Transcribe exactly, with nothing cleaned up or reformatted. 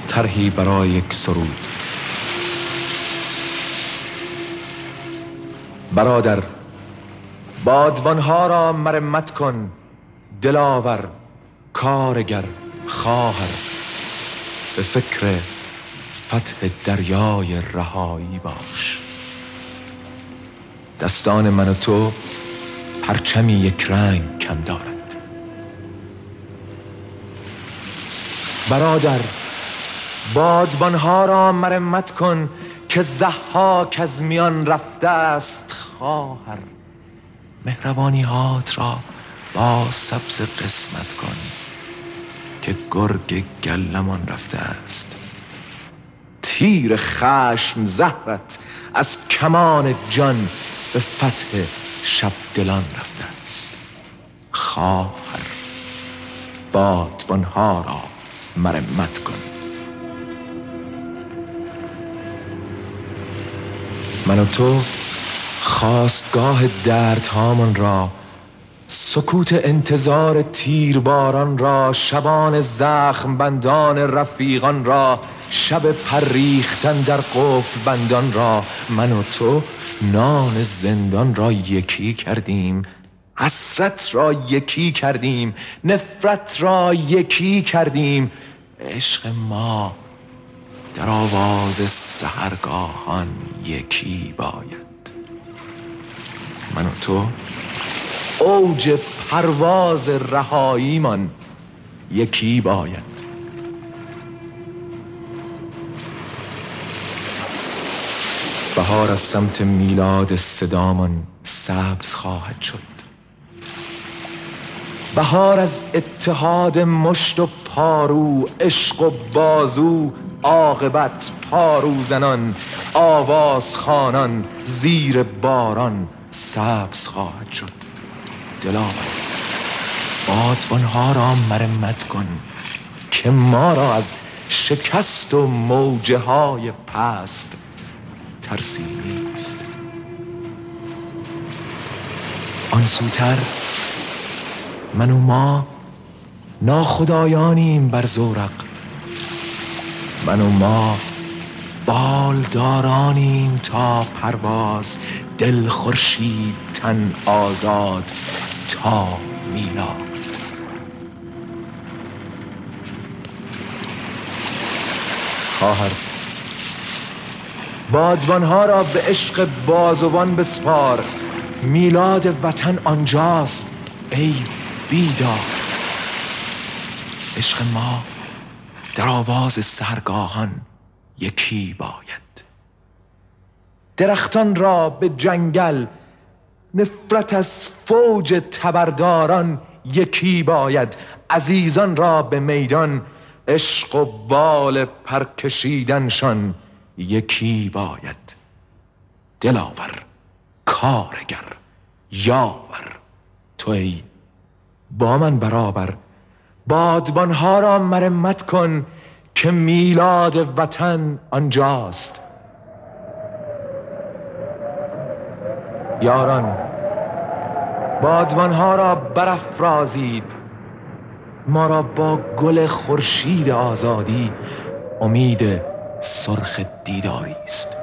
طرحی برای یک سرود. برادر، بادبانها را مرمت کن، دلاور، کارگر، خواهر، به فکر فتح دریای رهایی باش. دستان من و تو پرچمی یک رنگ کم دارد. برادر، بادبانها را مرمت کن که ضحاک از میان رفته است. خواهر، مهربانی هات را با سبز قسمت کن که گرگ گلمان رفته است. تیر خشم زهرت از کمان جان به فتح شب دلان رفته است. خواهر، بادبانها را مرمت کن. من و تو خواستگاه دردهامان را، سکوت انتظار تیرباران را، شبان زخم بندان رفیقان را، شب پریختن در قفل بندان را، من و تو نان زندان را یکی کردیم، حسرت را یکی کردیم، نفرت را یکی کردیم. عشق ما در آواز سحرگاهان یکی باید. من و تو اوج پرواز رهاییمان یکی باید. بهار از سمت میلاد صدامان سبز خواهد شد. بهار از اتحاد مشت و پارو، عشق و بازو، عاقبت پارو زنان، آواز خوانان، زیر باران سبز خواهد شد. دلاور، بادبانها را مرمت کن که ما را از شکست و موجه های پست ترسی نیست. آن سوتر من و ما ناخدایانیم بر زورق. من و ما بالدارانیم تا پرواز، دل خورشید تن آزاد تا میلاد. خواهر، بادبانها را به عشق بازوان بسپار. میلاد وطن آنجاست ای بیدار. عشق ما در آواز سحرگاهان یکی باید. درختان را به جنگل، نفرت از فوج تبرداران یکی باید. عزیزان را به میدان، عشق و بال پرکشیدنشان یکی باید. دلاور، کارگر، یاور، تو ای با من برابر. بادبانها را مرمت کن که میلاد وطن آنجاست. یاران، بادبانها را برافرازید. ما را با گل خورشید آزادی امید سرخ دیداری است.